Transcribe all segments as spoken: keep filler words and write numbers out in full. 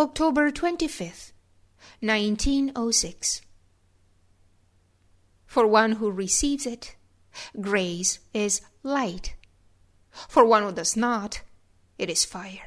October twenty-fifth, nineteen oh six. For one who receives it, grace is light. For one who does not, it is fire.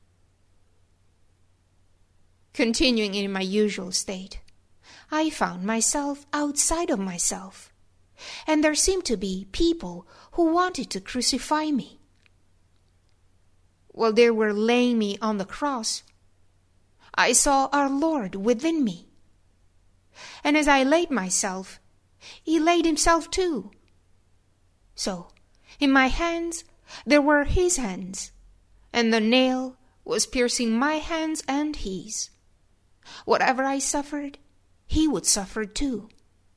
Continuing in my usual state, I found myself outside of myself, and there seemed to be people who wanted to crucify me. While they were laying me on the cross, I saw our Lord within me. And as I laid myself, he laid himself too. So, in my hands there were his hands, and the nail was piercing my hands and his. Whatever I suffered, he would suffer too.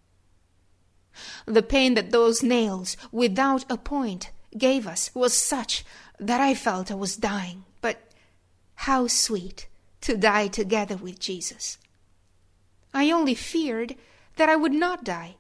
The pain that those nails without a point gave us was such that I felt I was dying. But how sweet to die together with Jesus. I only feared that I would not die.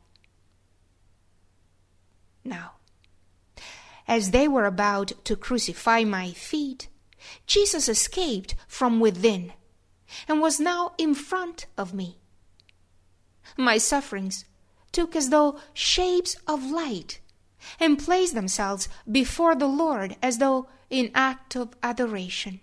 Now, as they were about to crucify my feet, Jesus escaped from within and was now in front of me. My sufferings took as though shapes of light and placed themselves before the Lord as though in act of adoration.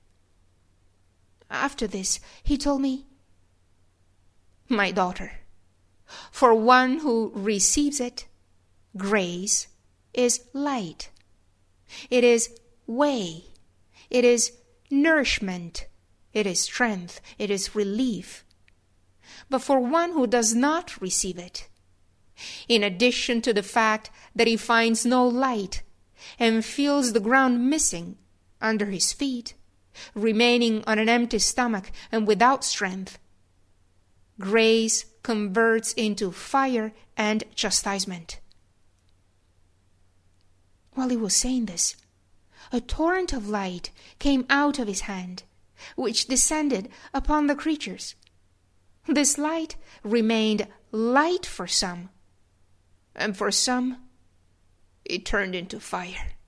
After this, he told me, "My daughter, for one who receives it, grace is light. It is way. It is nourishment. It is strength. It is relief. But for one who does not receive it, in addition to the fact that he finds no light and feels the ground missing under his feet, remaining on an empty stomach and without strength, grace converts into fire and chastisement." While he was saying this, a torrent of light came out of his hand, which descended upon the creatures. This light remained light for some, and for some it turned into fire.